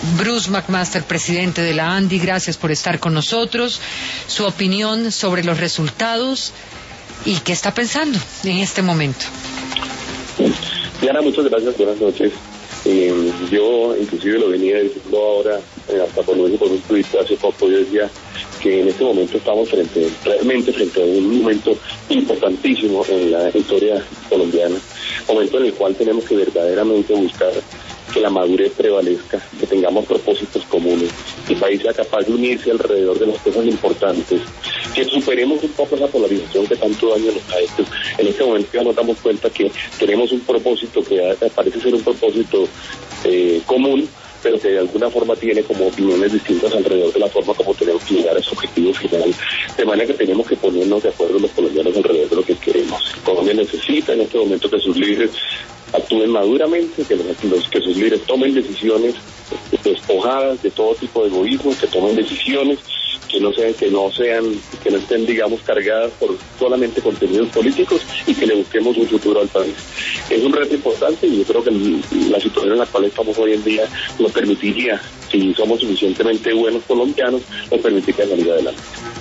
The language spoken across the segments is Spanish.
Bruce McMaster, presidente de la ANDI, gracias por estar con nosotros. Su opinión sobre los resultados y qué está pensando en este momento. Diana, muchas gracias, buenas noches. Yo inclusive lo venía diciendo ahora, hasta por un tuit hace poco, yo decía que en este momento estamos realmente frente a un momento importantísimo en la historia colombiana, momento en el cual tenemos que verdaderamente buscar que la madurez prevalezca, que tengamos propósitos comunes, que el país sea capaz de unirse alrededor de las cosas importantes, que superemos un poco esa polarización que tanto daño nos ha hecho. En este momento ya nos damos cuenta que tenemos un propósito que parece ser un propósito común, pero que de alguna forma tiene como opiniones distintas alrededor de la forma como tenemos que llegar a ese objetivo final, de manera que tenemos que ponernos de acuerdo los colombianos alrededor de lo que queremos. Colombia necesita en este momento que sus líderes actúen maduramente, que sus líderes tomen decisiones despojadas de todo tipo de egoísmo, que tomen decisiones que no estén, digamos, cargadas por solamente contenidos políticos y que le busquemos un futuro al país. Es un reto importante y yo creo que la situación en la cual estamos hoy en día nos permitiría, si somos suficientemente buenos colombianos, nos permitiría salir adelante.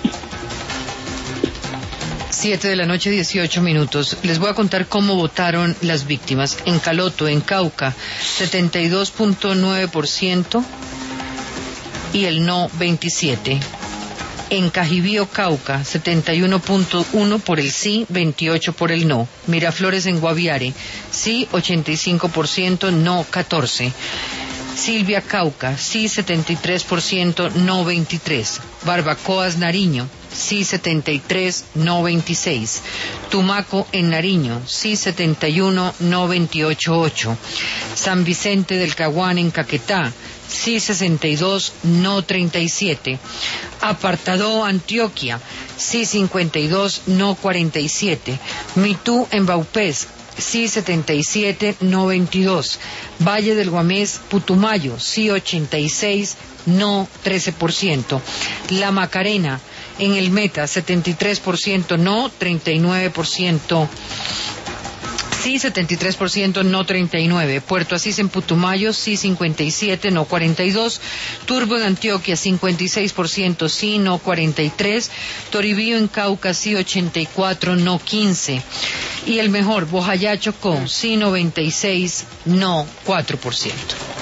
7:18 p.m. Les voy a contar cómo votaron las víctimas. En Caloto, en Cauca, 72.9% y el no 27%. En Cajibío, Cauca, 71.1% por el sí, 28% por el no. Miraflores, en Guaviare, sí 85%, no 14%. Silvia, Cauca, sí 73%, no 23%. Barbacoas, Nariño, sí 73%, no 26%. Tumaco, en Nariño, sí 71%, no 28.8%. San Vicente del Caguán, en Caquetá, sí 62%, no 37%. Apartadó, Antioquia, sí 52%, no 47%. Mitú, en Baupés, sí 77%, no 22%. Valle del Guamés, Putumayo, sí 86%, no 13%. La Macarena, en el Meta, 73% no, 39%. Sí, 73%, no 39%. Puerto Asís, en Putumayo, sí 57%, no 42%. Turbo, en Antioquia, 56%, sí, no 43%. Toribío, en Cauca, sí 84%, no 15%. Y el mejor, Bojayá, Chocó, sí 96%, no 4%.